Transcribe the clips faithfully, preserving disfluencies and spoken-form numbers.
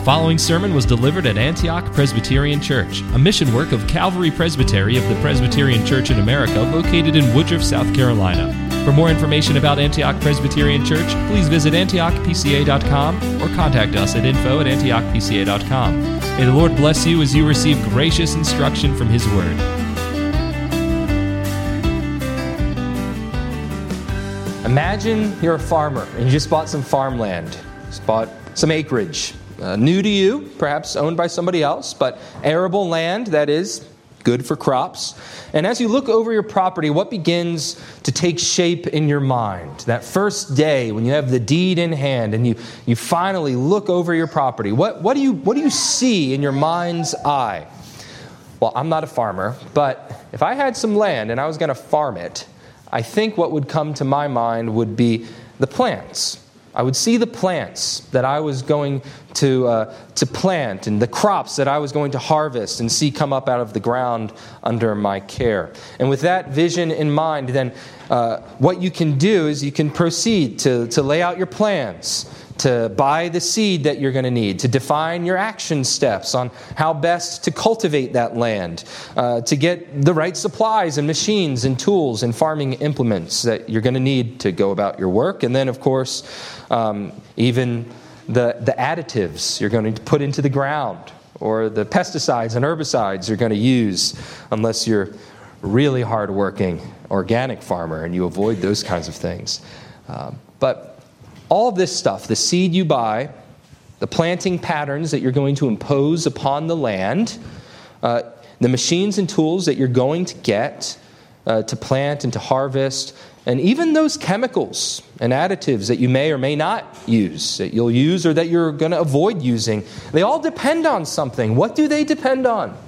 following sermon was delivered at Antioch Presbyterian Church, a mission work of Calvary Presbytery of the Presbyterian Church in America located in Woodruff, South Carolina. For more information about Antioch Presbyterian Church, please visit antioch p c a dot com or contact us at info at antioch p c a dot com. May the Lord bless you as you receive gracious instruction from His Word. Imagine you're a farmer and you just bought some farmland, just bought some acreage. Uh, new to you, perhaps owned by somebody else, but arable land that is good for crops. And as you look over your property, what begins to take shape in your mind? That first day when you have the deed in hand and you, you finally look over your property, what, what do you what do you see in your mind's eye? Well, I'm not a farmer, but if I had some land and I was going to farm it, I think what would come to my mind would be the plants. I would see the plants that I was going to uh, to plant and the crops that I was going to harvest and see come up out of the ground under my care. And with that vision in mind, then uh, what you can do is you can proceed to, to lay out your plans, to buy the seed that you're going to need, to define your action steps on how best to cultivate that land, uh, to get the right supplies and machines and tools and farming implements that you're going to need to go about your work. And then, of course, um, even the, the additives you're going to put into the ground or the pesticides and herbicides you're going to use unless you're really hardworking organic farmer and you avoid those kinds of things. Uh, but all of this stuff, the seed you buy, the planting patterns that you're going to impose upon the land, uh, the machines and tools that you're going to get uh, to plant and to harvest, and even those chemicals and additives that you may or may not use, that you'll use or that you're going to avoid using, they all depend on something. What do they depend on?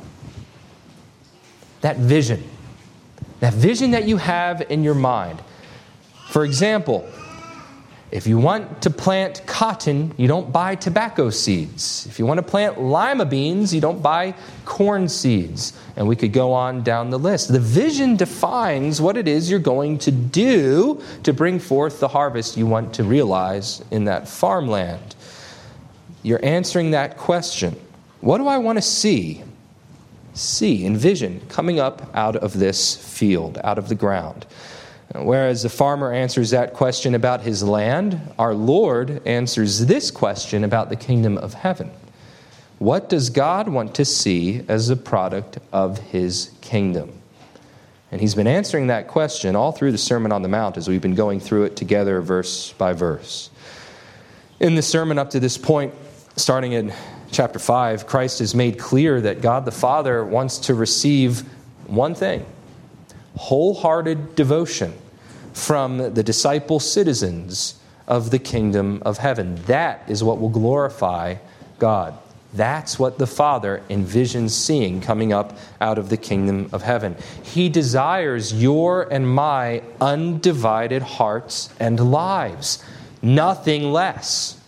That vision. That vision that you have in your mind. For example, if you want to plant cotton, you don't buy tobacco seeds. If you want to plant lima beans, you don't buy corn seeds. And we could go on down the list. The vision defines what it is you're going to do to bring forth the harvest you want to realize in that farmland. You're answering that question. What do I want to see? See, envision coming up out of this field, out of the ground. Whereas the farmer answers that question about his land, our Lord answers this question about the kingdom of heaven. What does God want to see as a product of His kingdom? And He's been answering that question all through the Sermon on the Mount as we've been going through it together verse by verse. In the sermon up to this point, starting in chapter five, Christ has made clear that God the Father wants to receive one thing: wholehearted devotion from the disciple citizens of the kingdom of heaven. That is what will glorify God. That's what the Father envisions seeing coming up out of the kingdom of heaven. He desires your and my undivided hearts and lives. Nothing less.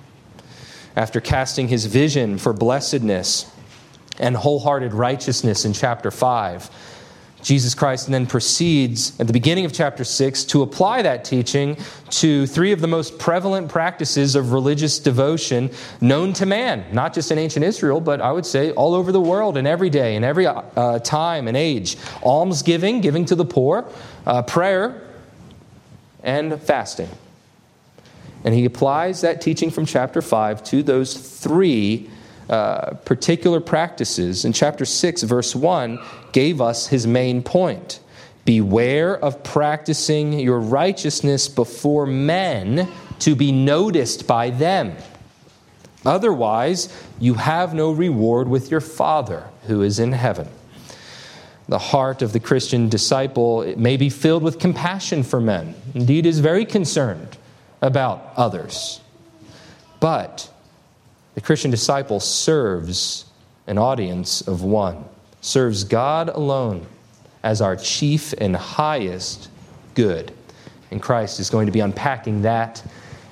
After casting His vision for blessedness and wholehearted righteousness in chapter five, Jesus Christ then proceeds at the beginning of chapter six to apply that teaching to three of the most prevalent practices of religious devotion known to man, not just in ancient Israel, but I would say all over the world and every day and every uh, time and age. Almsgiving, giving to the poor, uh, prayer, and fasting. And He applies that teaching from chapter five to those three Uh, particular practices. In chapter six, verse one, gave us His main point. Beware of practicing your righteousness before men to be noticed by them. Otherwise, you have no reward with your Father who is in heaven. The heart of the Christian disciple, it may be filled with compassion for men. Indeed, is very concerned about others. But the Christian disciple serves an audience of one, serves God alone as our chief and highest good. And Christ is going to be unpacking that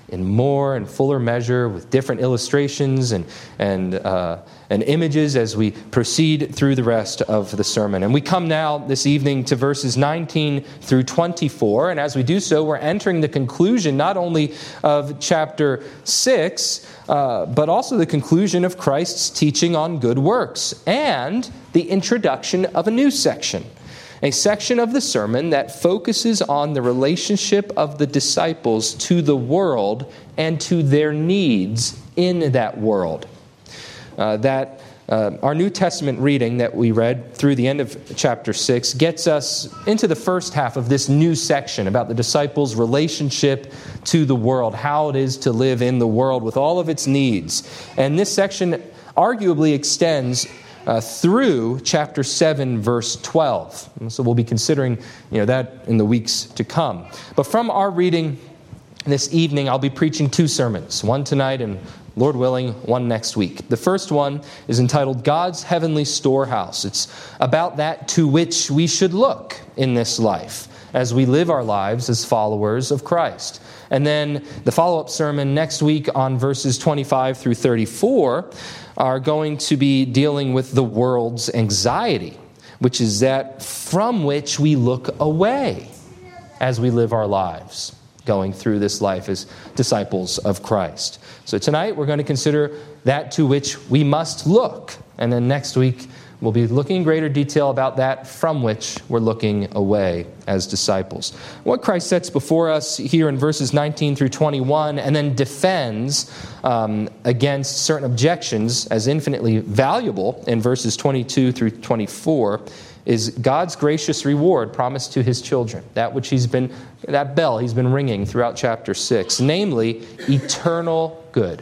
in more and fuller measure with different illustrations and and uh, and images as we proceed through the rest of the sermon. And we come now this evening to verses nineteen through twenty-four, and as we do so, we're entering the conclusion not only of chapter six, uh, but also the conclusion of Christ's teaching on good works and the introduction of a new section. A section of the sermon that focuses on the relationship of the disciples to the world and to their needs in that world. Uh, that uh, our New Testament reading that we read through the end of chapter six gets us into the first half of this new section about the disciples' relationship to the world, how it is to live in the world with all of its needs. And this section arguably extends Uh, through chapter seven, verse twelve. And so we'll be considering you know, that in the weeks to come. But from our reading this evening, I'll be preaching two sermons, one tonight and, Lord willing, one next week. The first one is entitled God's Heavenly Storehouse. It's about that to which we should look in this life as we live our lives as followers of Christ. And then the follow-up sermon next week on verses twenty-five through thirty-four are going to be dealing with the world's anxiety, which is that from which we look away as we live our lives, going through this life as disciples of Christ. So tonight we're going to consider that to which we must look. And then next week we'll be looking in greater detail about that from which we're looking away as disciples. What Christ sets before us here in verses nineteen through twenty-one and then defends um, against certain objections as infinitely valuable in verses twenty-two through twenty-four is God's gracious reward promised to his children, that which he's been, that bell he's been ringing throughout chapter six, namely eternal good,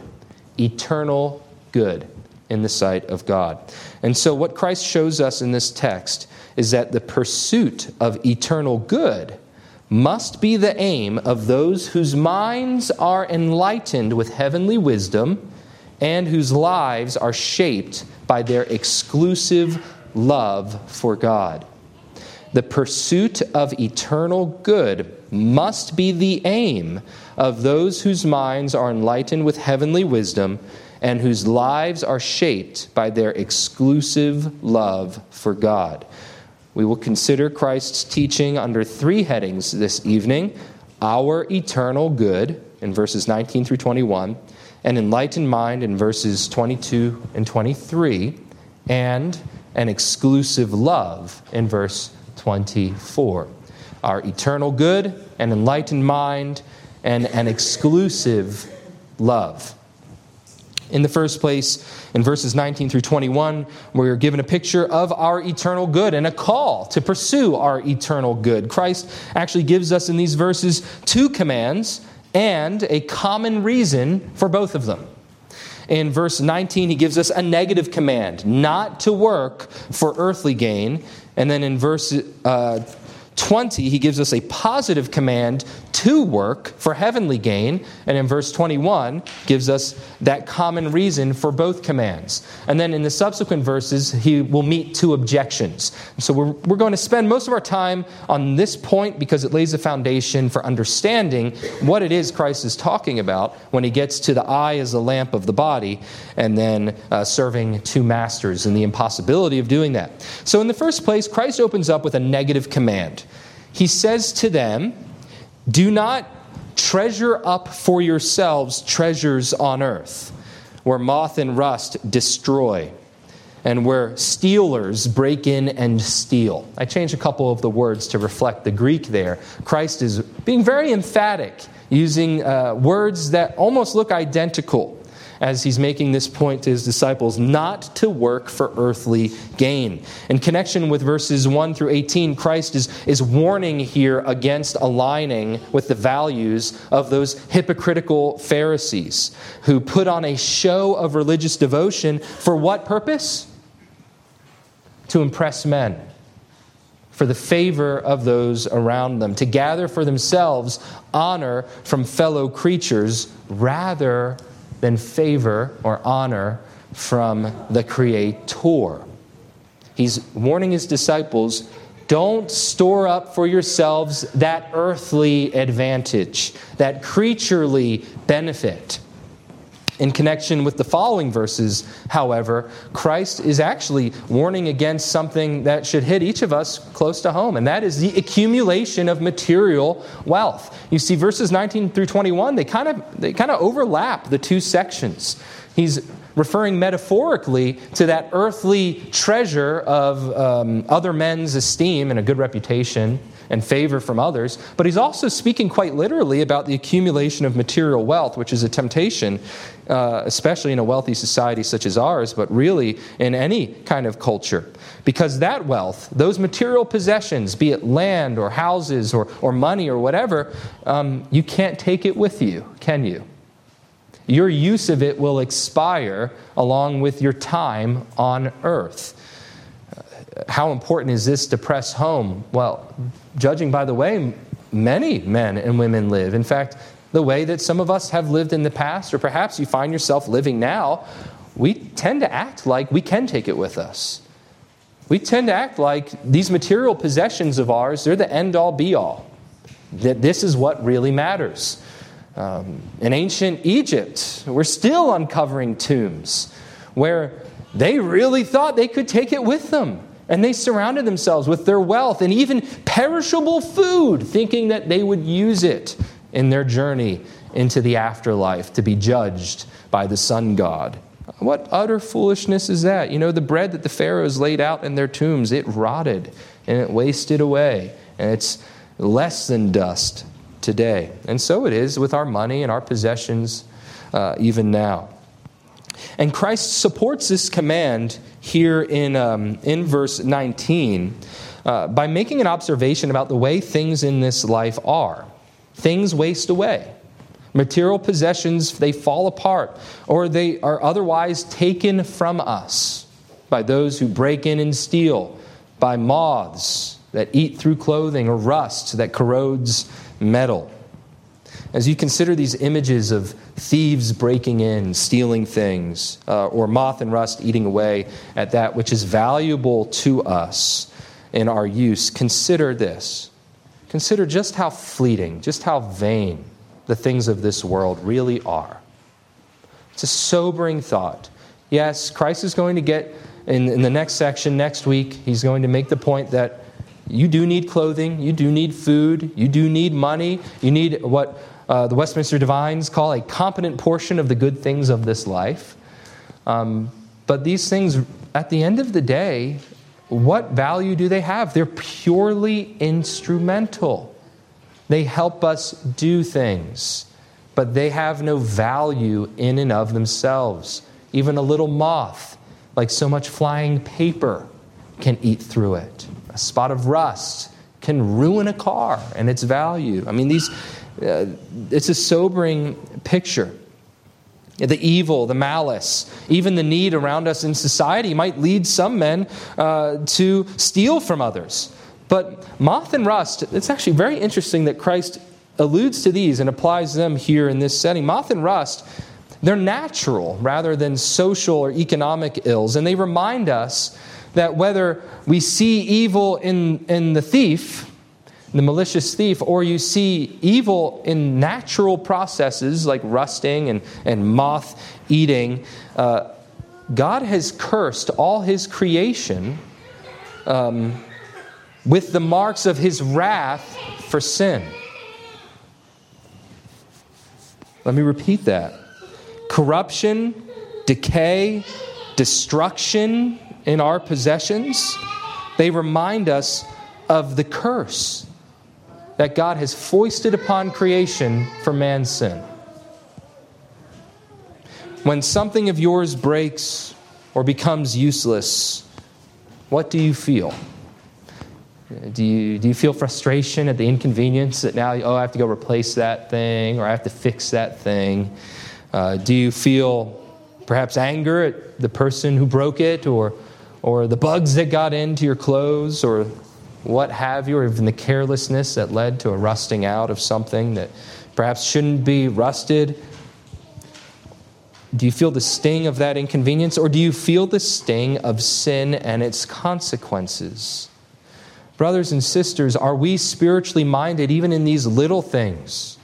eternal good in the sight of God. And so what Christ shows us in this text is that the pursuit of eternal good must be the aim of those whose minds are enlightened with heavenly wisdom and whose lives are shaped by their exclusive love for God. The pursuit of eternal good must be the aim of those whose minds are enlightened with heavenly wisdom and whose lives are shaped by their exclusive love for God. We will consider Christ's teaching under three headings this evening: our eternal good in verses nineteen through twenty-one, an enlightened mind in verses twenty-two and twenty-three, and an exclusive love in verse twenty-four. Our eternal good, an enlightened mind, and an exclusive love. In the first place, in verses nineteen through twenty-one, we are given a picture of our eternal good and a call to pursue our eternal good. Christ actually gives us in these verses two commands and a common reason for both of them. In verse nineteen, he gives us a negative command, not to work for earthly gain. And then in verse uh, twenty, he gives us a positive command to work for heavenly gain. And in verse twenty-one, gives us that common reason for both commands. And then in the subsequent verses, he will meet two objections. So we're, we're going to spend most of our time on this point because it lays a foundation for understanding what it is Christ is talking about when he gets to the eye as the lamp of the body and then uh, serving two masters and the impossibility of doing that. So in the first place, Christ opens up with a negative command. He says to them, "Do not treasure up for yourselves treasures on earth, where moth and rust destroy, and where stealers break in and steal." I changed a couple of the words to reflect the Greek there. Christ is being very emphatic, using uh, words that almost look identical as he's making this point to his disciples, not to work for earthly gain. In connection with verses one through eighteen, Christ is, is warning here against aligning with the values of those hypocritical Pharisees who put on a show of religious devotion for what purpose? To impress men, for the favor of those around them, to gather for themselves honor from fellow creatures rather than favor or honor from the Creator. He's warning his disciples, Don't store up for yourselves that earthly advantage, that creaturely benefit. In connection with the following verses, however, Christ is actually warning against something that should hit each of us close to home, and that is the accumulation of material wealth. You see, verses nineteen through twenty-one, they kind of they kind of overlap the two sections. He's referring metaphorically to that earthly treasure of um, other men's esteem and a good reputation and favor from others, but he's also speaking quite literally about the accumulation of material wealth, which is a temptation, uh, especially in a wealthy society such as ours, but really in any kind of culture. Because that wealth, those material possessions, be it land or houses or, or money or whatever, um, you can't take it with you, can you? Your use of it will expire along with your time on earth. How important is this to press home? Well, judging by the way many men and women live, in fact, the way that some of us have lived in the past, or perhaps you find yourself living now, we tend to act like we can take it with us. We tend to act like these material possessions of ours, they're the end-all, be-all. That this is what really matters. Um, in ancient Egypt, we're still uncovering tombs where they really thought they could take it with them. And they surrounded themselves with their wealth and even perishable food, thinking that they would use it in their journey into the afterlife to be judged by the sun god. What utter foolishness is that? You know, the bread that the pharaohs laid out in their tombs, it rotted and it wasted away. And it's less than dust today. And so it is with our money and our possessions uh, even now. And Christ supports this command here in um, in verse nineteen uh, by making an observation about the way things in this life are. Things waste away. Material possessions, they fall apart, or they are otherwise taken from us by those who break in and steal, by moths that eat through clothing, or rust that corrodes metal. As you consider these images of thieves breaking in, stealing things, uh, or moth and rust eating away at that which is valuable to us in our use, consider this. Consider just how fleeting, just how vain the things of this world really are. It's a sobering thought. Yes, Christ is going to get, in, in the next section, next week, he's going to make the point that you do need clothing, you do need food, you do need money, you need what uh, the Westminster Divines call a competent portion of the good things of this life. Um, but these things, at the end of the day, what value do they have? They're purely instrumental. They help us do things, but they have no value in and of themselves. Even a little moth, like so much flying paper, can eat through it. A spot of rust can ruin a car and its value. I mean, these uh, it's a sobering picture. The evil, the malice, even the need around us in society might lead some men uh, to steal from others. But moth and rust, it's actually very interesting that Christ alludes to these and applies them here in this setting. Moth and rust, they're natural rather than social or economic ills. And they remind us that whether we see evil in, in the thief, the malicious thief, or you see evil in natural processes like rusting and, and moth eating, uh, God has cursed all His creation um, with the marks of His wrath for sin. Let me repeat that. Corruption, decay, destruction in our possessions, they remind us of the curse that God has foisted upon creation for man's sin. When something of yours breaks or becomes useless, what do you feel? Do you, do you feel frustration at the inconvenience that now, oh, I have to go replace that thing, or I have to fix that thing? Uh, do you feel perhaps anger at the person who broke it, or or the bugs that got into your clothes, or what have you, or even the carelessness that led to a rusting out of something that perhaps shouldn't be rusted? Do you feel the sting of that inconvenience, or do you feel the sting of sin and its consequences? Brothers and sisters, are we spiritually minded even in these little things?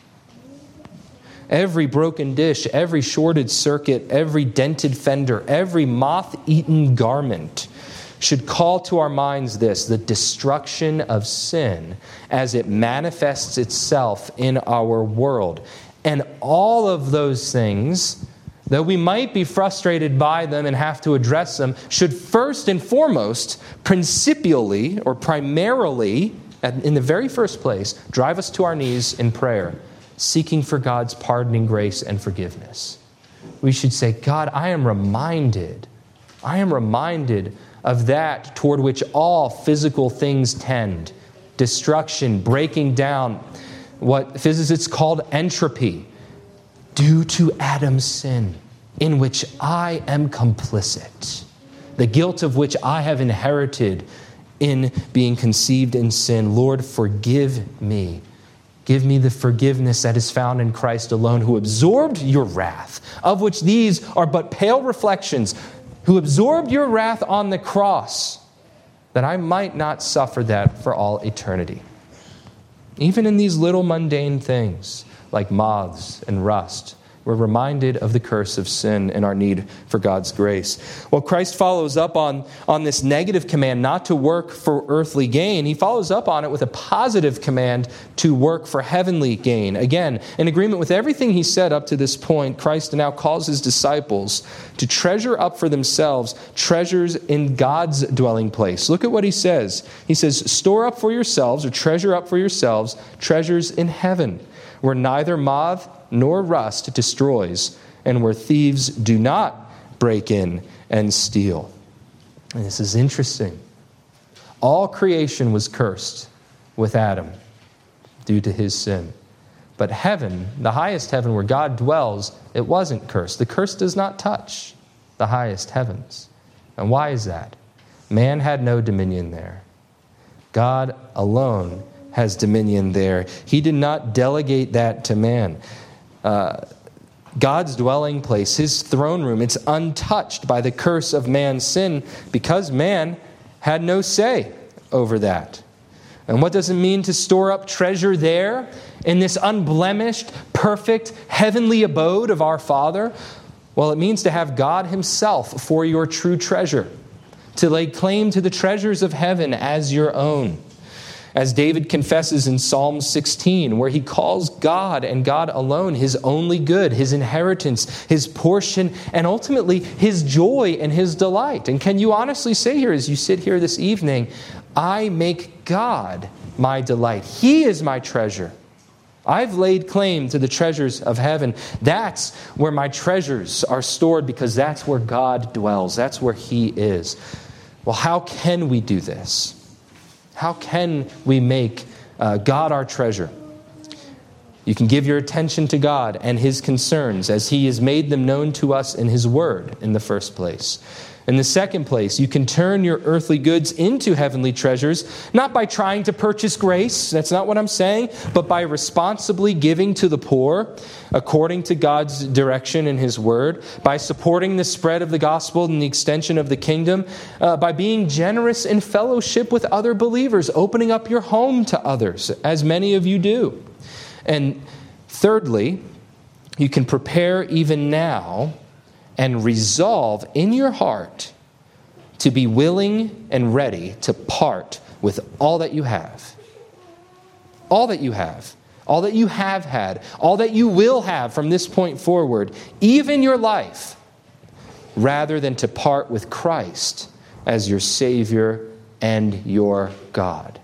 Every broken dish, every shorted circuit, every dented fender, every moth-eaten garment should call to our minds this: the destruction of sin as it manifests itself in our world. And all of those things, though we might be frustrated by them and have to address them, should first and foremost, principially or primarily, in the very first place, drive us to our knees in prayer, seeking for God's pardoning grace and forgiveness. We should say, God, I am reminded, I am reminded of that toward which all physical things tend. Destruction, breaking down, what physicists called entropy, due to Adam's sin, in which I am complicit, the guilt of which I have inherited in being conceived in sin. Lord, forgive me. Give me the forgiveness that is found in Christ alone, who absorbed your wrath, of which these are but pale reflections, who absorbed your wrath on the cross, that I might not suffer that for all eternity. Even in these little mundane things, like moths and rust, we're reminded of the curse of sin and our need for God's grace. Well, Christ follows up on, on this negative command not to work for earthly gain. He follows up on it with a positive command to work for heavenly gain. Again, in agreement with everything he said up to this point, Christ now calls his disciples to treasure up for themselves treasures in God's dwelling place. Look at what he says. He says, store up for yourselves, or treasure up for yourselves, treasures in heaven, where neither moth nor rust destroys, and where thieves do not break in and steal. And this is interesting. All creation was cursed with Adam due to his sin. But heaven, the highest heaven where God dwells, it wasn't cursed. The curse does not touch the highest heavens. And why is that? Man had no dominion there. God alone has dominion there. He did not delegate that to man. Uh, God's dwelling place, his throne room, it's untouched by the curse of man's sin because man had no say over that. And what does it mean to store up treasure there in this unblemished, perfect, heavenly abode of our Father? Well, it means to have God himself for your true treasure, to lay claim to the treasures of heaven as your own. As David confesses in Psalm sixteen, where he calls God and God alone his only good, his inheritance, his portion, and ultimately his joy and his delight. And can you honestly say here, as you sit here this evening, I make God my delight. He is my treasure. I've laid claim to the treasures of heaven. That's where my treasures are stored because that's where God dwells. That's where he is. Well, how can we do this? How can we make uh, God our treasure? You can give your attention to God and his concerns as he has made them known to us in his word in the first place. In the second place, you can turn your earthly goods into heavenly treasures, not by trying to purchase grace, that's not what I'm saying, but by responsibly giving to the poor according to God's direction in his word, by supporting the spread of the gospel and the extension of the kingdom, uh, by being generous in fellowship with other believers, opening up your home to others, as many of you do. And thirdly, you can prepare even now and resolve in your heart to be willing and ready to part with all that you have. All that you have. All that you have had. All that you will have from this point forward. Even your life. Rather than to part with Christ as your Savior and your God.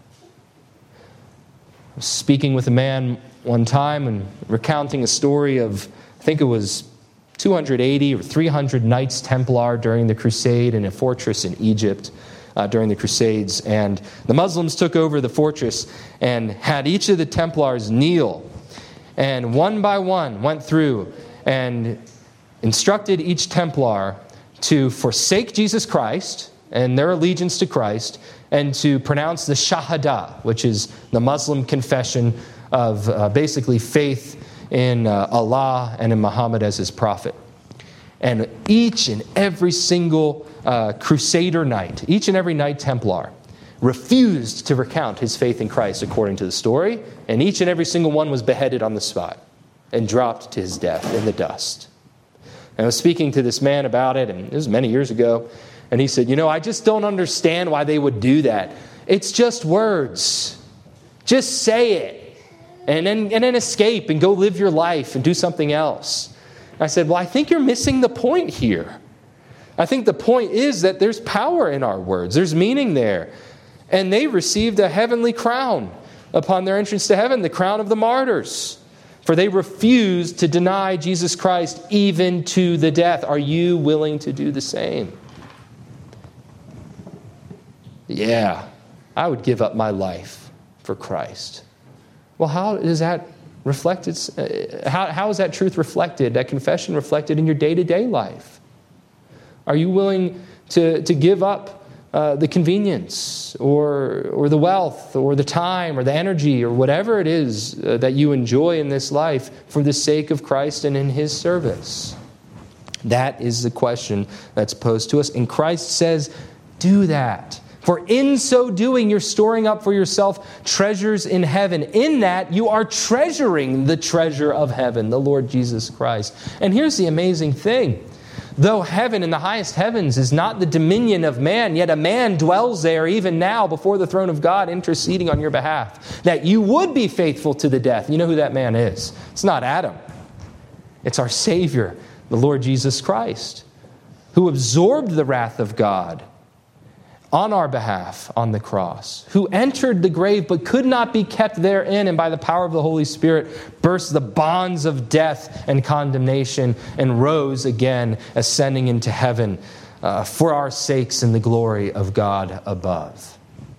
I was speaking with a man one time and recounting a story of, I think it was two hundred eighty or three hundred Knights Templar during the Crusade in a fortress in Egypt uh, during the Crusades. And the Muslims took over the fortress and had each of the Templars kneel. And one by one went through and instructed each Templar to forsake Jesus Christ and their allegiance to Christ and to pronounce the Shahada, which is the Muslim confession of uh, basically faith in uh, Allah and in Muhammad as his prophet. And each and every single uh, Crusader knight, each and every Knight Templar, refused to recount his faith in Christ according to the story, and each and every single one was beheaded on the spot and dropped to his death in the dust. And I was speaking to this man about it, and it was many years ago, and he said, you know, I just don't understand why they would do that. It's just words. Just say it, and then, and then escape and go live your life and do something else. And I said, well, I think you're missing the point here. I think the point is that there's power in our words. There's meaning there. And they received a heavenly crown upon their entrance to heaven, the crown of the martyrs. For they refused to deny Jesus Christ even to the death. Are you willing to do the same? Yeah, I would give up my life for Christ. Well, how is that reflected? How, how is that truth reflected, that confession reflected in your day-to-day life? Are you willing to, to give up Uh, the convenience or or the wealth or the time or the energy or whatever it is uh, that you enjoy in this life for the sake of Christ and in His service? That is the question that's posed to us. And Christ says, do that. For in so doing, you're storing up for yourself treasures in heaven. In that, you are treasuring the treasure of heaven, the Lord Jesus Christ. And here's the amazing thing. Though heaven in the highest heavens is not the dominion of man, yet a man dwells there even now before the throne of God, interceding on your behalf, that you would be faithful to the death. You know who that man is? It's not Adam. It's our Savior, the Lord Jesus Christ, who absorbed the wrath of God on our behalf on the cross, who entered the grave but could not be kept therein, and by the power of the Holy Spirit burst the bonds of death and condemnation and rose again, ascending into heaven uh, for our sakes in the glory of God above.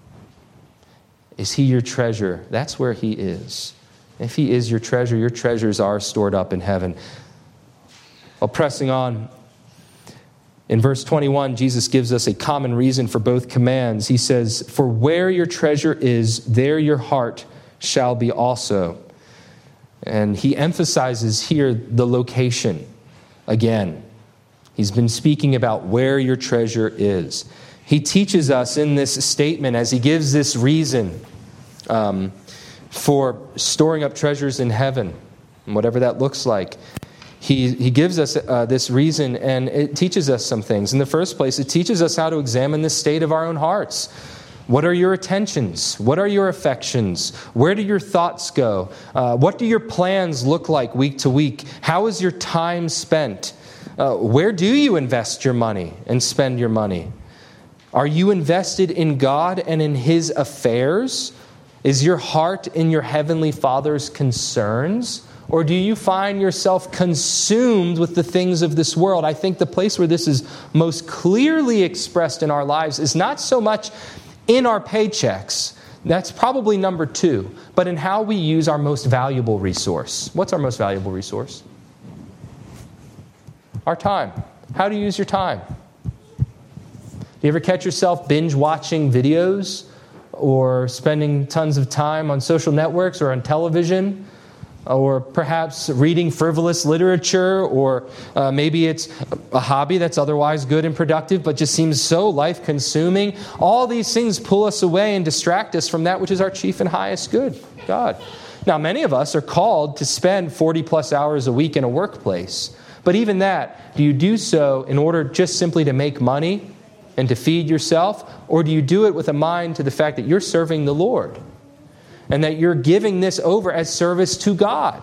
Is He your treasure? That's where He is. If He is your treasure, your treasures are stored up in heaven. Well, pressing on, in verse twenty-one, Jesus gives us a common reason for both commands. He says, for where your treasure is, there your heart shall be also. And He emphasizes here the location again. He's been speaking about where your treasure is. He teaches us in this statement, as He gives this reason um, for storing up treasures in heaven, and whatever that looks like. He, he gives us uh, this reason, and it teaches us some things. In the first place, it teaches us how to examine the state of our own hearts. What are your attentions? What are your affections? Where do your thoughts go? Uh, what do your plans look like week to week? How is your time spent? Uh, where do you invest your money and spend your money? Are you invested in God and in His affairs? Is your heart in your Heavenly Father's concerns? Or do you find yourself consumed with the things of this world? I think the place where this is most clearly expressed in our lives is not so much in our paychecks. That's probably number two. But in how we use our most valuable resource. What's our most valuable resource? Our time. How do you use your time? Do you ever catch yourself binge watching videos or spending tons of time on social networks or on television? Or perhaps reading frivolous literature, or uh, maybe it's a hobby that's otherwise good and productive but just seems so life-consuming. All these things pull us away and distract us from that which is our chief and highest good, God. Now, many of us are called to spend forty plus hours a week in a workplace. But even that, do you do so in order just simply to make money and to feed yourself? Or do you do it with a mind to the fact that you're serving the Lord? And that you're giving this over as service to God.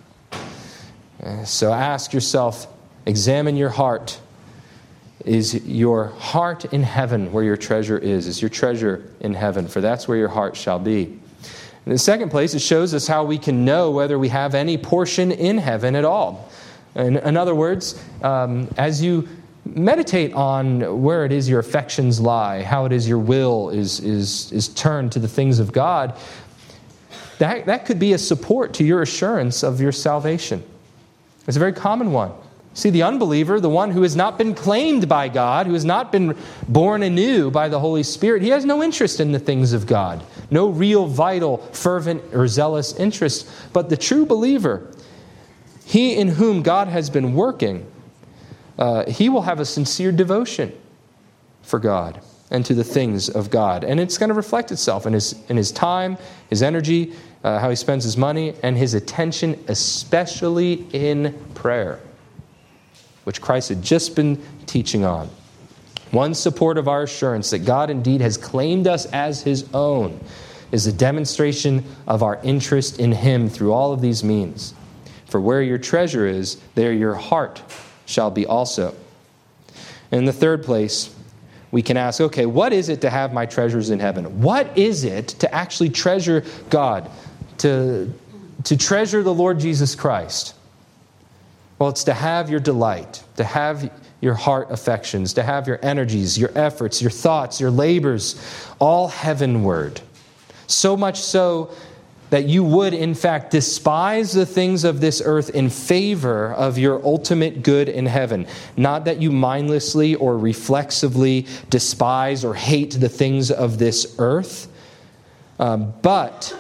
So ask yourself, examine your heart. Is your heart in heaven where your treasure is? Is your treasure in heaven? For that's where your heart shall be. In the second place, it shows us how we can know whether we have any portion in heaven at all. In, in other words, um, as you meditate on where it is your affections lie, how it is your will is, is, is turned to the things of God, That, that could be a support to your assurance of your salvation. It's a very common one. See, the unbeliever, the one who has not been claimed by God, who has not been born anew by the Holy Spirit, he has no interest in the things of God. No real, vital, fervent, or zealous interest. But the true believer, he in whom God has been working, uh, he will have a sincere devotion for God. and to the things of God. And it's going to reflect itself in his, in his time, his energy, uh, how he spends his money, and his attention, especially in prayer, which Christ had just been teaching on. One support of our assurance that God indeed has claimed us as his own is a demonstration of our interest in him through all of these means. For where your treasure is, there your heart shall be also. In the third place, we can ask, okay, what is it to have my treasures in heaven? What is it to actually treasure God, to, to treasure the Lord Jesus Christ? Well, it's to have your delight, to have your heart affections, to have your energies, your efforts, your thoughts, your labors, all heavenward. So much so that you would, in fact, despise the things of this earth in favor of your ultimate good in heaven. Not that you mindlessly or reflexively despise or hate the things of this earth, um, but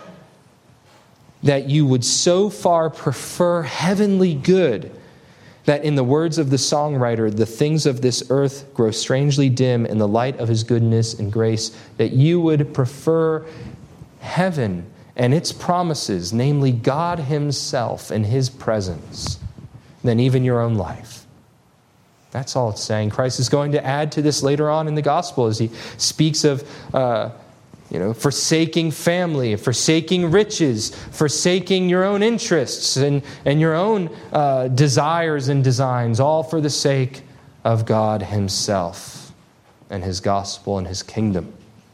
that you would so far prefer heavenly good that in the words of the songwriter, the things of this earth grow strangely dim in the light of his goodness and grace, that you would prefer heaven and its promises, namely God himself and his presence, than even your own life. That's all it's saying. Christ is going to add to this later on in the gospel as he speaks of uh, you know, forsaking family, forsaking riches, forsaking your own interests and, and your own uh, desires and designs, all for the sake of God himself and his gospel and his kingdom.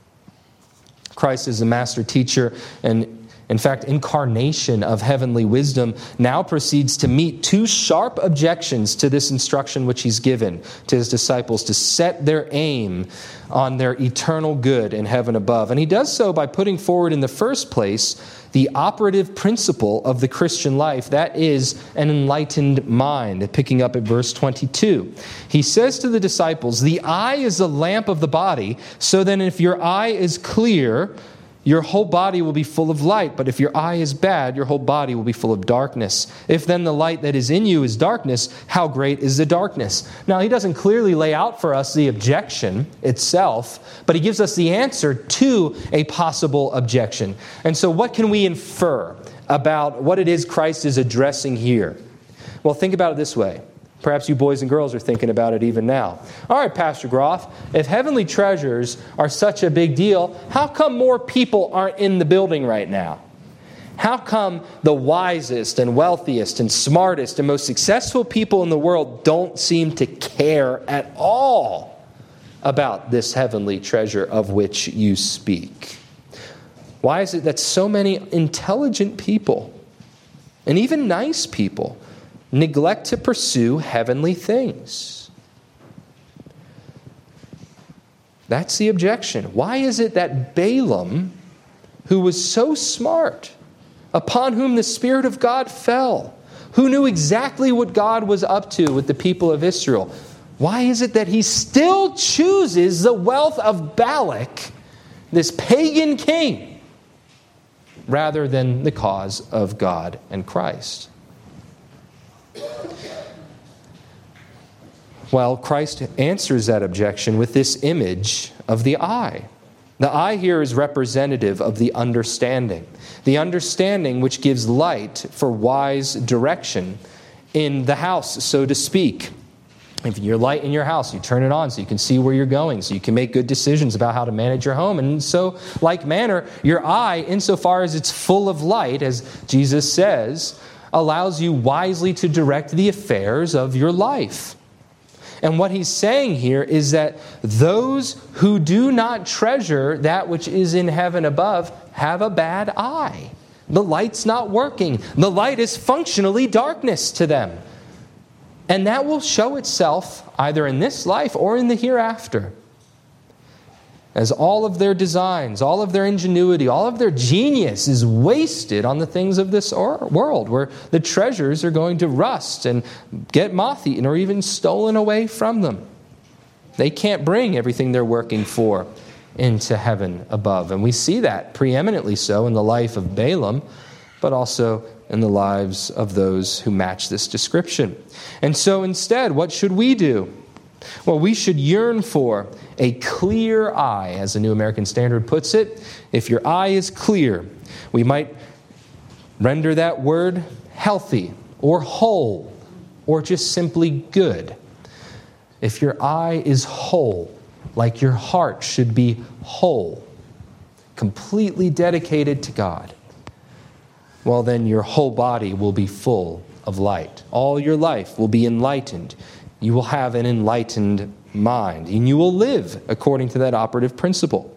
Christ is the master teacher and, in fact, incarnation of heavenly wisdom, now proceeds to meet two sharp objections to this instruction which he's given to his disciples to set their aim on their eternal good in heaven above. And he does so by putting forward in the first place the operative principle of the Christian life, that is an enlightened mind. Picking up at verse twenty-two. He says to the disciples, "The eye is the lamp of the body, so then if your eye is clear, your whole body will be full of light. But if your eye is bad, your whole body will be full of darkness. If then the light that is in you is darkness, how great is the darkness?" Now, he doesn't clearly lay out for us the objection itself, but he gives us the answer to a possible objection. And so what can we infer about what it is Christ is addressing here? Well, think about it this way. Perhaps you boys and girls are thinking about it even now. All right, Pastor Groff, if heavenly treasures are such a big deal, how come more people aren't in the building right now? How come the wisest and wealthiest and smartest and most successful people in the world don't seem to care at all about this heavenly treasure of which you speak? Why is it that so many intelligent people, and even nice people, neglect to pursue heavenly things? That's the objection. Why is it that Balaam, who was so smart, upon whom the Spirit of God fell, who knew exactly what God was up to with the people of Israel, why is it that he still chooses the wealth of Balak, this pagan king, rather than the cause of God and Christ? Well, Christ answers that objection with this image of the eye. The eye here is representative of the understanding. The understanding which gives light for wise direction in the house, so to speak. If you're light in your house, you turn it on so you can see where you're going, so you can make good decisions about how to manage your home. And so, like manner, your eye, insofar as it's full of light, as Jesus says, allows you wisely to direct the affairs of your life. And what he's saying here is that those who do not treasure that which is in heaven above have a bad eye. The light's not working. The light is functionally darkness to them. And that will show itself either in this life or in the hereafter, as all of their designs, all of their ingenuity, all of their genius is wasted on the things of this world, where the treasures are going to rust and get moth-eaten or even stolen away from them. They can't bring everything they're working for into heaven above. And we see that preeminently so in the life of Balaam, but also in the lives of those who match this description. And so instead, what should we do? Well, we should yearn for a clear eye, as the New American Standard puts it. If your eye is clear, we might render that word healthy or whole or just simply good. If your eye is whole, like your heart should be whole, completely dedicated to God, well, then your whole body will be full of light. All your life will be enlightened. You will have an enlightened mind, and you will live according to that operative principle.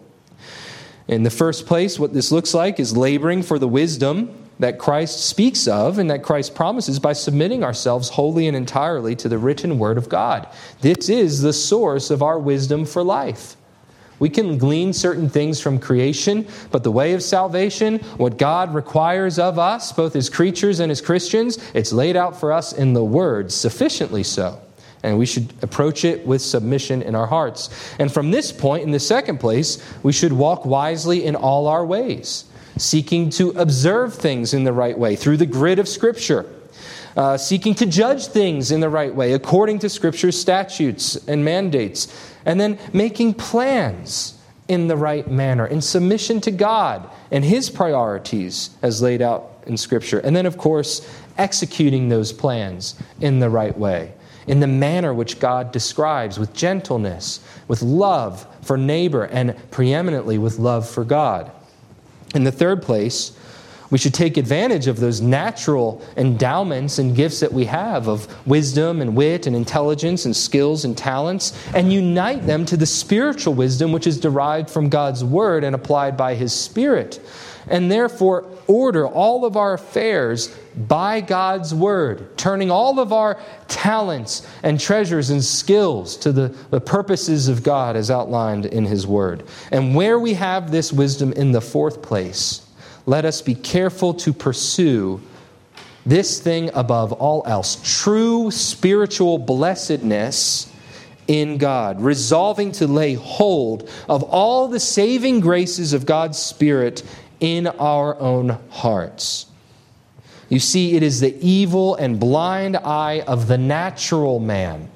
In the first place, what this looks like is laboring for the wisdom that Christ speaks of and that Christ promises by submitting ourselves wholly and entirely to the written Word of God. This is the source of our wisdom for life. We can glean certain things from creation, but the way of salvation, what God requires of us, both as creatures and as Christians, it's laid out for us in the Word, sufficiently so. And we should approach it with submission in our hearts. And from this point, in the second place, we should walk wisely in all our ways, seeking to observe things in the right way through the grid of Scripture, uh, seeking to judge things in the right way according to Scripture's statutes and mandates, and then making plans in the right manner, in submission to God and His priorities as laid out in Scripture. And then, of course, executing those plans in the right way, in the manner which God describes, with gentleness, with love for neighbor, and preeminently with love for God. In the third place, we should take advantage of those natural endowments and gifts that we have of wisdom and wit and intelligence and skills and talents, and unite them to the spiritual wisdom which is derived from God's Word and applied by His Spirit. And therefore order all of our affairs by God's Word, turning all of our talents and treasures and skills to the, the purposes of God as outlined in His Word. And where we have this wisdom in the fourth place, let us be careful to pursue this thing above all else, true spiritual blessedness in God, resolving to lay hold of all the saving graces of God's Spirit in our own hearts. You see, it is the evil and blind eye of the natural man,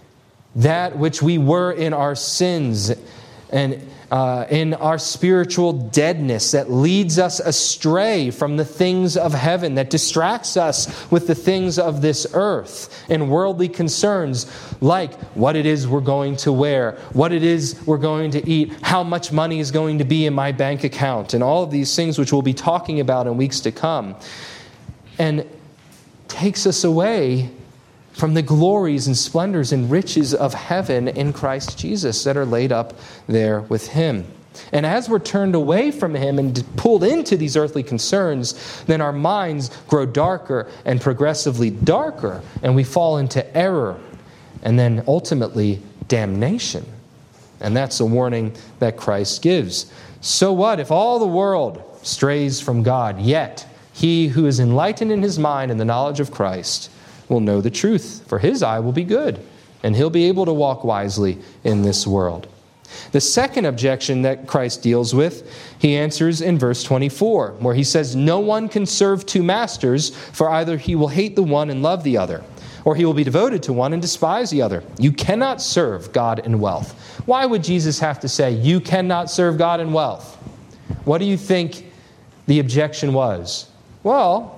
that which we were in our sins and uh, in our spiritual deadness, that leads us astray from the things of heaven, that distracts us with the things of this earth and worldly concerns, like what it is we're going to wear, what it is we're going to eat, how much money is going to be in my bank account, and all of these things which we'll be talking about in weeks to come, and takes us away from the glories and splendors and riches of heaven in Christ Jesus that are laid up there with Him. And as we're turned away from Him and pulled into these earthly concerns, then our minds grow darker and progressively darker, and we fall into error and then ultimately damnation. And that's a warning that Christ gives. So what if all the world strays from God, yet he who is enlightened in his mind in the knowledge of Christ will know the truth, for his eye will be good, and he'll be able to walk wisely in this world. The second objection that Christ deals with, he answers in verse twenty-four, where he says, "No one can serve two masters, for either he will hate the one and love the other, or he will be devoted to one and despise the other. You cannot serve God and wealth." Why would Jesus have to say, "You cannot serve God and wealth"? What do you think the objection was? Well,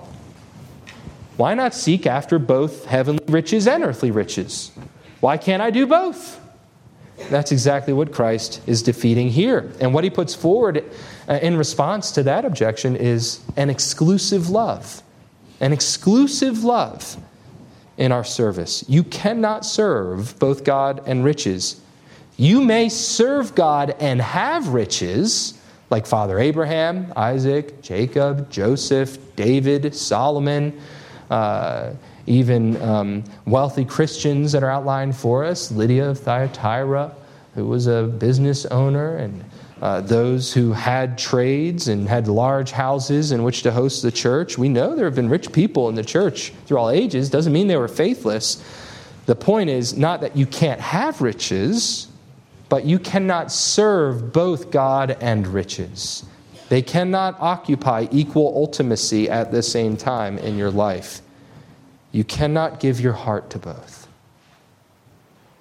why not seek after both heavenly riches and earthly riches? Why can't I do both? That's exactly what Christ is defeating here. And what he puts forward in response to that objection is an exclusive love. An exclusive love in our service. You cannot serve both God and riches. You may serve God and have riches, like Father Abraham, Isaac, Jacob, Joseph, David, Solomon, uh, even um, wealthy Christians that are outlined for us, Lydia of Thyatira, who was a business owner, and uh, those who had trades and had large houses in which to host the church. We know there have been rich people in the church through all ages. Doesn't mean they were faithless. The point is not that you can't have riches, but you cannot serve both God and riches. They cannot occupy equal ultimacy at the same time in your life. You cannot give your heart to both.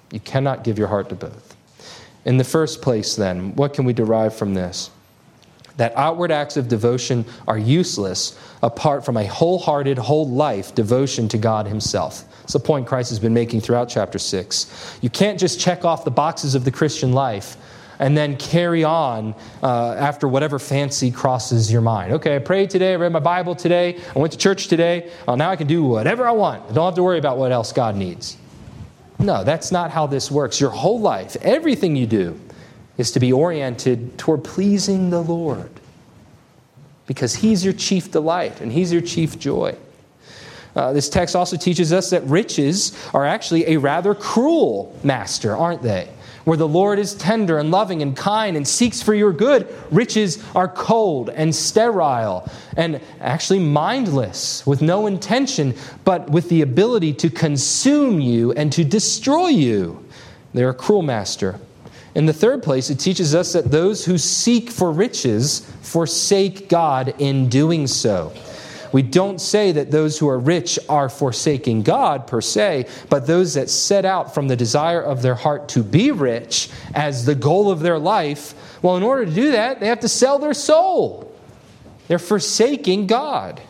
You cannot give your heart to both. In the first place, then, what can we derive from this? That outward acts of devotion are useless apart from a wholehearted, whole life devotion to God Himself. It's the point Christ has been making throughout chapter six. You can't just check off the boxes of the Christian life and then carry on uh, after whatever fancy crosses your mind. Okay, I prayed today, I read my Bible today, I went to church today, well, now I can do whatever I want. I don't have to worry about what else God needs. No, that's not how this works. Your whole life, everything you do, is to be oriented toward pleasing the Lord. Because He's your chief delight and He's your chief joy. Uh, this text also teaches us that riches are actually a rather cruel master, aren't they? Where the Lord is tender and loving and kind and seeks for your good, riches are cold and sterile and actually mindless, with no intention, but with the ability to consume you and to destroy you. They're a cruel master. In the third place, it teaches us that those who seek for riches forsake God in doing so. We don't say that those who are rich are forsaking God per se, but those that set out from the desire of their heart to be rich as the goal of their life, well, in order to do that, they have to sell their soul. They're forsaking God.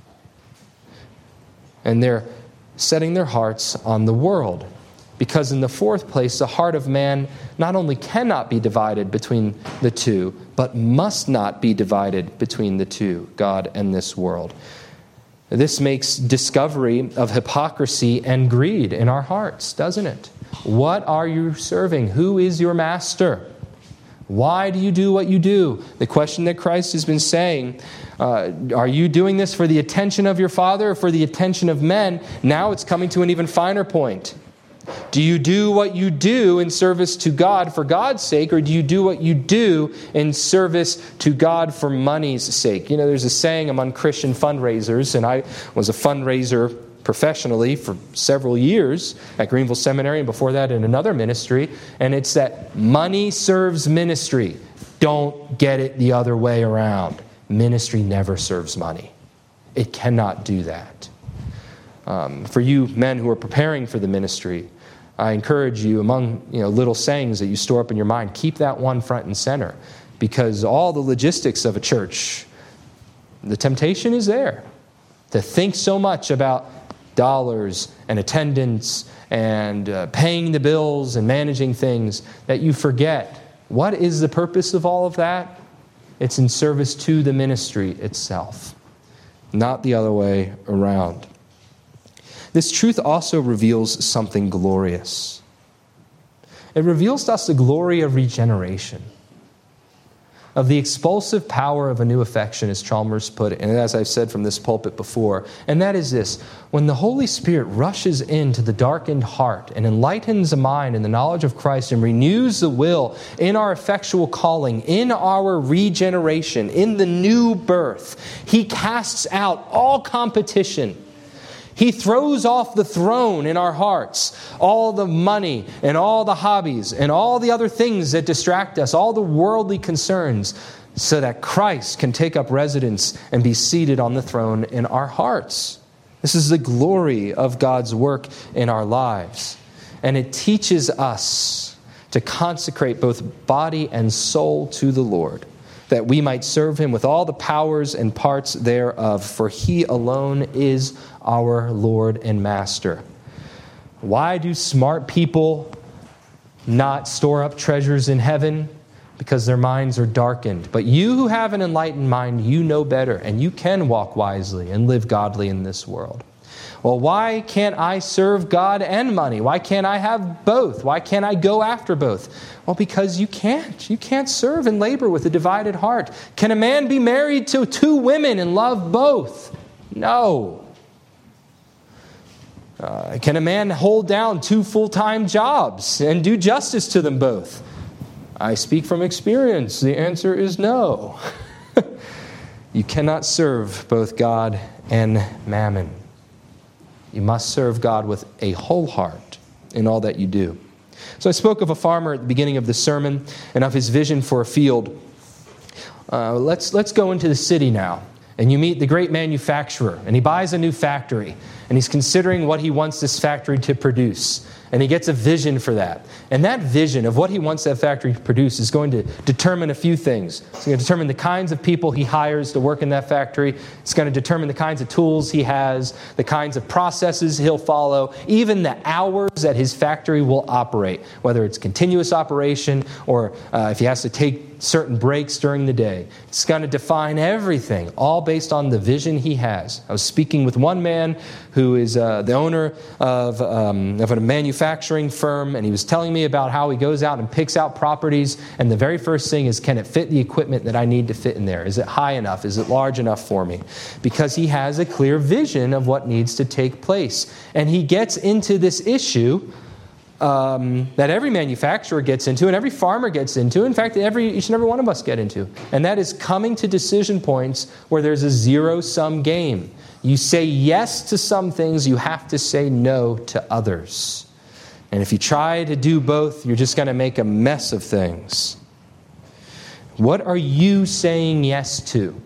And they're setting their hearts on the world. Because in the fourth place, the heart of man not only cannot be divided between the two, but must not be divided between the two, God and this world. This makes discovery of hypocrisy and greed in our hearts, doesn't it? What are you serving? Who is your master? Why do you do what you do? The question that Christ has been saying, uh, are you doing this for the attention of your Father or for the attention of men? Now it's coming to an even finer point. Do you do what you do in service to God for God's sake, or do you do what you do in service to God for money's sake? You know, there's a saying among Christian fundraisers, and I was a fundraiser professionally for several years at Greenville Seminary, and before that in another ministry, and it's that money serves ministry. Don't get it the other way around. Ministry never serves money. It cannot do that. Um, for you men who are preparing for the ministry, I encourage you, among you know little sayings that you store up in your mind, keep that one front and center, because all the logistics of a church, the temptation is there to think so much about dollars and attendance and uh, paying the bills and managing things that you forget what is the purpose of all of that. It's in service to the ministry itself, not the other way around. This truth also reveals something glorious. It reveals to us the glory of regeneration, of the expulsive power of a new affection, as Chalmers put it, and as I've said from this pulpit before. And that is this: when the Holy Spirit rushes into the darkened heart and enlightens the mind in the knowledge of Christ and renews the will in our effectual calling, in our regeneration, in the new birth, He casts out all competition. He throws off the throne in our hearts, all the money and all the hobbies and all the other things that distract us, all the worldly concerns, so that Christ can take up residence and be seated on the throne in our hearts. This is the glory of God's work in our lives. And it teaches us to consecrate both body and soul to the Lord, that we might serve Him with all the powers and parts thereof, for He alone is our Lord and Master. Why do smart people not store up treasures in heaven? Because their minds are darkened. But you who have an enlightened mind, you know better, and you can walk wisely and live godly in this world. Well, why can't I serve God and money? Why can't I have both? Why can't I go after both? Well, because you can't. You can't serve and labor with a divided heart. Can a man be married to two women and love both? No. Uh, can a man hold down two full-time jobs and do justice to them both? I speak from experience. The answer is no. You cannot serve both God and mammon. You must serve God with a whole heart in all that you do. So I spoke of a farmer at the beginning of the sermon and of his vision for a field. Uh, let's let's go into the city now. And you meet the great manufacturer, and he buys a new factory. And and he's considering what he wants this factory to produce. And he gets a vision for that. And that vision of what he wants that factory to produce is going to determine a few things. It's going to determine the kinds of people he hires to work in that factory. It's going to determine the kinds of tools he has, the kinds of processes he'll follow, even the hours that his factory will operate, whether it's continuous operation or uh, if he has to take certain breaks during the day. It's going to define everything, all based on the vision he has. I was speaking with one man who is uh, the owner of, um, of a manufacturing firm, and he was telling me about how he goes out and picks out properties, and the very first thing is, can it fit the equipment that I need to fit in there? Is it high enough? Is it large enough for me? Because he has a clear vision of what needs to take place. And he gets into this issue Um, that every manufacturer gets into and every farmer gets into. In fact, every each and every one of us get into. And that is coming to decision points where there's a zero-sum game. You say yes to some things, you have to say no to others. And if you try to do both, you're just going to make a mess of things. What are you saying yes to?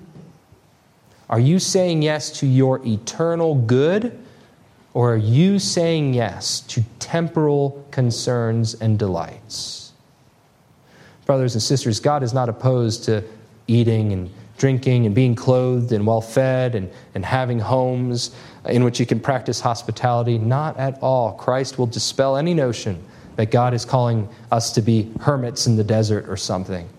Are you saying yes to your eternal good? Or are you saying yes to temporal concerns and delights? Brothers and sisters, God is not opposed to eating and drinking and being clothed and well-fed and, and having homes in which you can practice hospitality. Not at all. Christ will dispel any notion that God is calling us to be hermits in the desert or something.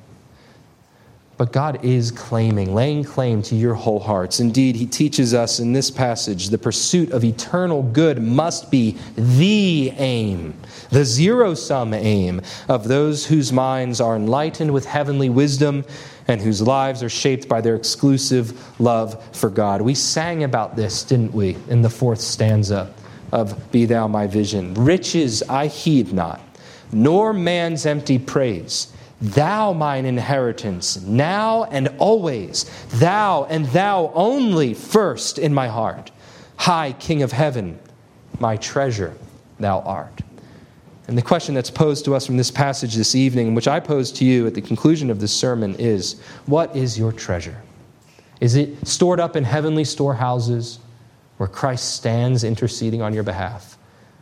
But God is claiming, laying claim to your whole hearts. Indeed, he teaches us in this passage, the pursuit of eternal good must be the aim, the zero-sum aim of those whose minds are enlightened with heavenly wisdom and whose lives are shaped by their exclusive love for God. We sang about this, didn't we, in the fourth stanza of Be Thou My Vision. Riches I heed not, nor man's empty praise. Thou mine inheritance, now and always, thou and thou only first in my heart. High King of heaven, my treasure thou art. And the question that's posed to us from this passage this evening, which I pose to you at the conclusion of this sermon, is, what is your treasure? Is it stored up in heavenly storehouses where Christ stands interceding on your behalf?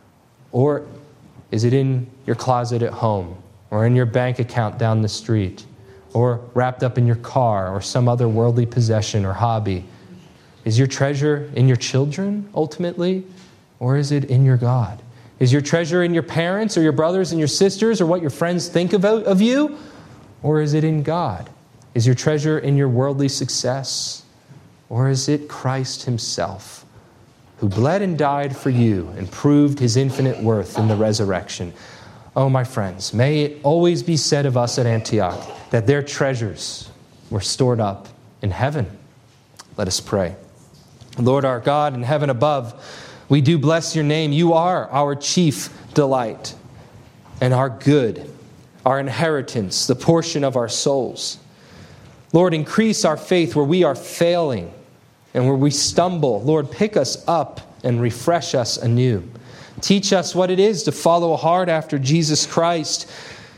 Or is it in your closet at home, or in your bank account down the street, or wrapped up in your car, or some other worldly possession or hobby? Is your treasure in your children, ultimately, or is it in your God? Is your treasure in your parents, or your brothers and your sisters, or what your friends think of, of you, or is it in God? Is your treasure in your worldly success, or is it Christ himself, who bled and died for you and proved his infinite worth in the resurrection? Oh, my friends, may it always be said of us at Antioch that their treasures were stored up in heaven. Let us pray. Lord our God in heaven above, we do bless your name. You are our chief delight and our good, our inheritance, the portion of our souls. Lord, increase our faith where we are failing and where we stumble. Lord, pick us up and refresh us anew. Teach us what it is to follow hard after Jesus Christ,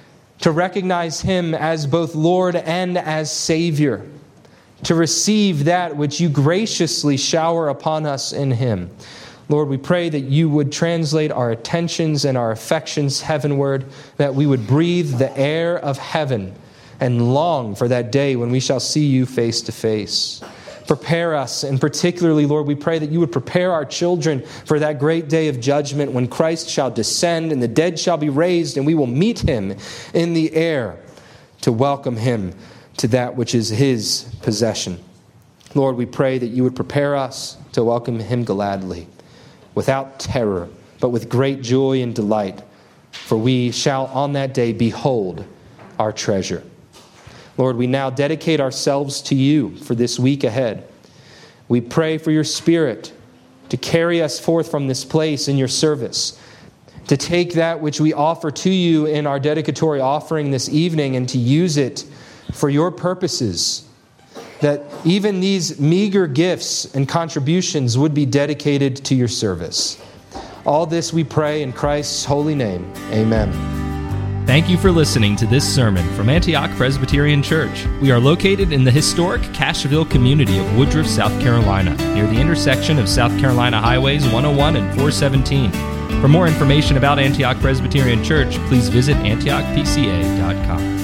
to recognize him as both Lord and as Savior, to receive that which you graciously shower upon us in him. Lord, we pray that you would translate our attentions and our affections heavenward, that we would breathe the air of heaven and long for that day when we shall see you face to face. Prepare us, and particularly, Lord, we pray that you would prepare our children for that great day of judgment when Christ shall descend and the dead shall be raised and we will meet him in the air to welcome him to that which is his possession. Lord, we pray that you would prepare us to welcome him gladly, without terror, but with great joy and delight, for we shall on that day behold our treasure. Lord, we now dedicate ourselves to you for this week ahead. We pray for your Spirit to carry us forth from this place in your service, to take that which we offer to you in our dedicatory offering this evening and to use it for your purposes, that even these meager gifts and contributions would be dedicated to your service. All this we pray in Christ's holy name. Amen. Thank you for listening to this sermon from Antioch Presbyterian Church. We are located in the historic Cashville community of Woodruff, South Carolina, near the intersection of South Carolina Highways one oh one and four seventeen. For more information about Antioch Presbyterian Church, please visit antioch p c a dot com.